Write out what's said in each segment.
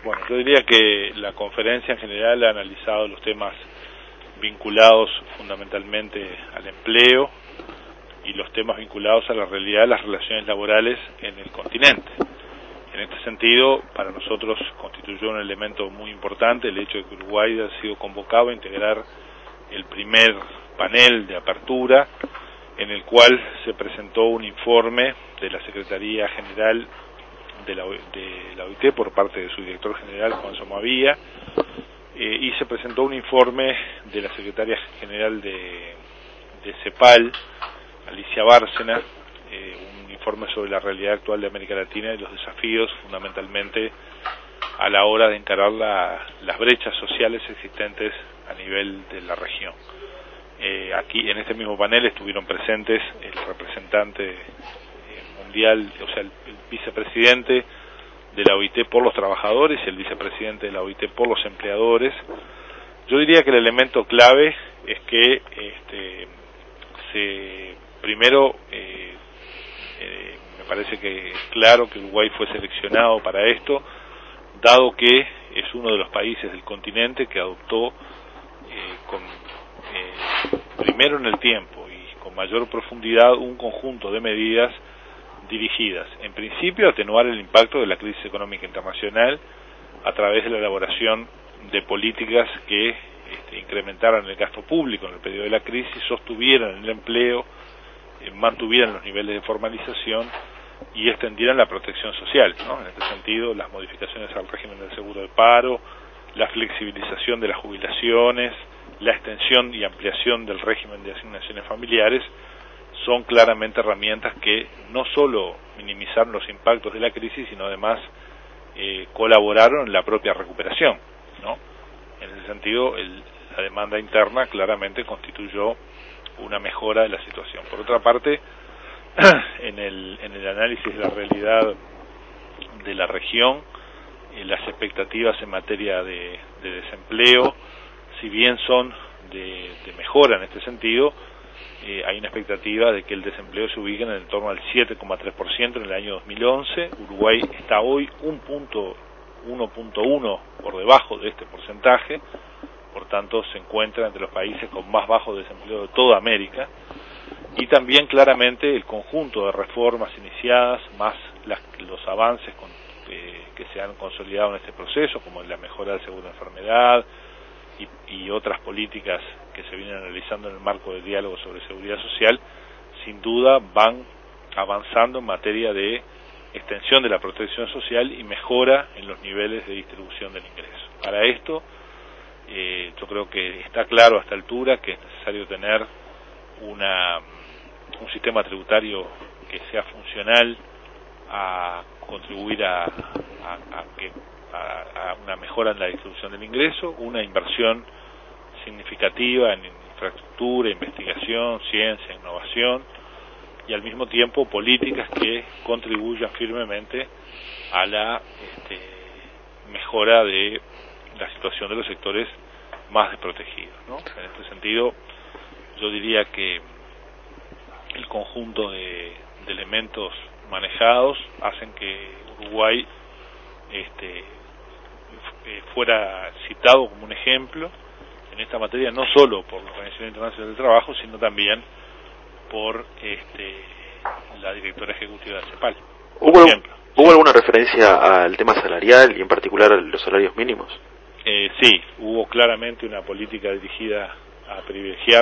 Bueno, yo diría que la conferencia en general ha analizado los temas vinculados fundamentalmente al empleo y los temas vinculados a la realidad de las relaciones laborales en el continente. En este sentido, para nosotros constituyó un elemento muy importante el hecho de que Uruguay ha sido convocado a integrar el primer panel de apertura, en el cual se presentó un informe de la Secretaría General de la OIT por parte de su director general, Juan Somavía, y se presentó un informe de la Secretaria General de CEPAL, Alicia Bárcena, un informe sobre la realidad actual de América Latina y los desafíos fundamentalmente a la hora de encarar las brechas sociales existentes a nivel de la región. Aquí en este mismo panel estuvieron presentes el representante mundial, o sea, el vicepresidente de la OIT por los trabajadores y el vicepresidente de la OIT por los empleadores. Yo diría que el elemento clave es que primero me parece que es claro que Uruguay fue seleccionado para esto, dado que es uno de los países del continente que adoptó primero en el tiempo y con mayor profundidad un conjunto de medidas dirigidas, en principio, a atenuar el impacto de la crisis económica internacional a través de la elaboración de políticas que incrementaran el gasto público en el periodo de la crisis, sostuvieran el empleo, mantuvieran los niveles de formalización y extendieran la protección social, ¿no? En este sentido, las modificaciones al régimen del seguro de paro, la flexibilización de las jubilaciones, la extensión y ampliación del régimen de asignaciones familiares son claramente herramientas que no solo minimizaron los impactos de la crisis, sino además colaboraron en la propia recuperación, ¿no? En ese sentido, la demanda interna claramente constituyó una mejora de la situación. Por otra parte, en el análisis de la realidad de la región, las expectativas en materia de desempleo, si bien son de mejora en este sentido, hay una expectativa de que el desempleo se ubique en el torno al 7,3% en el año 2011. Uruguay está hoy 1.1 por debajo de este porcentaje, por tanto se encuentra entre los países con más bajo desempleo de toda América, y también claramente el conjunto de reformas iniciadas, más los avances que se han consolidado en este proceso, como la mejora del seguro de enfermedad y otras políticas que se vienen analizando en el marco del diálogo sobre seguridad social, sin duda van avanzando en materia de extensión de la protección social y mejora en los niveles de distribución del ingreso. Para esto, yo creo que está claro a esta altura que es necesario tener un sistema tributario que sea funcional a contribuir a una mejora en la distribución del ingreso, una inversión significativa en infraestructura, investigación, ciencia, innovación, y al mismo tiempo políticas que contribuyan firmemente a la mejora de la situación de los sectores más desprotegidos, ¿no? En este sentido, yo diría que el conjunto de elementos manejados hacen que Uruguay fuera citado como un ejemplo en esta materia, no solo por la Organización Internacional del Trabajo, sino también por la directora ejecutiva de CEPAL. ¿Hubo alguna referencia al tema salarial y en particular a los salarios mínimos? Sí, hubo claramente una política dirigida a privilegiar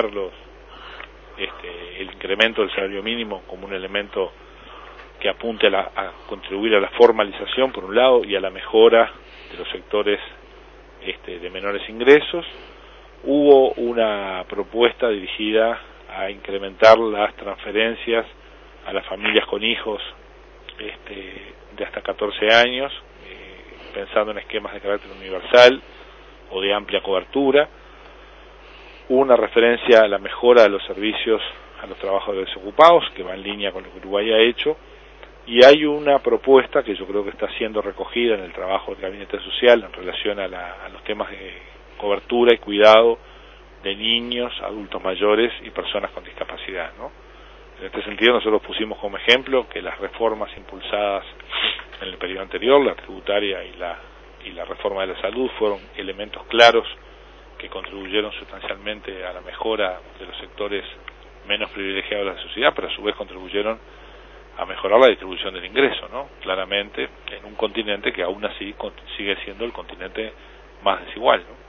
el incremento del salario mínimo como un elemento que apunte a contribuir a la formalización, por un lado, y a la mejora de los sectores de menores ingresos. Hubo una propuesta dirigida a incrementar las transferencias a las familias con hijos de hasta 14 años, pensando en esquemas de carácter universal o de amplia cobertura. Hubo una referencia a la mejora de los servicios a los trabajadores desocupados, que va en línea con lo que Uruguay ha hecho, y hay una propuesta que yo creo que está siendo recogida en el trabajo del Gabinete Social en relación a los temas de cobertura y cuidado de niños, adultos mayores y personas con discapacidad, ¿no? En este sentido, nosotros pusimos como ejemplo que las reformas impulsadas en el periodo anterior, la tributaria y y la reforma de la salud fueron elementos claros que contribuyeron sustancialmente a la mejora de los sectores menos privilegiados de la sociedad, pero a su vez contribuyeron a mejorar la distribución del ingreso, ¿no? Claramente, en un continente que aún así sigue siendo el continente más desigual, ¿no?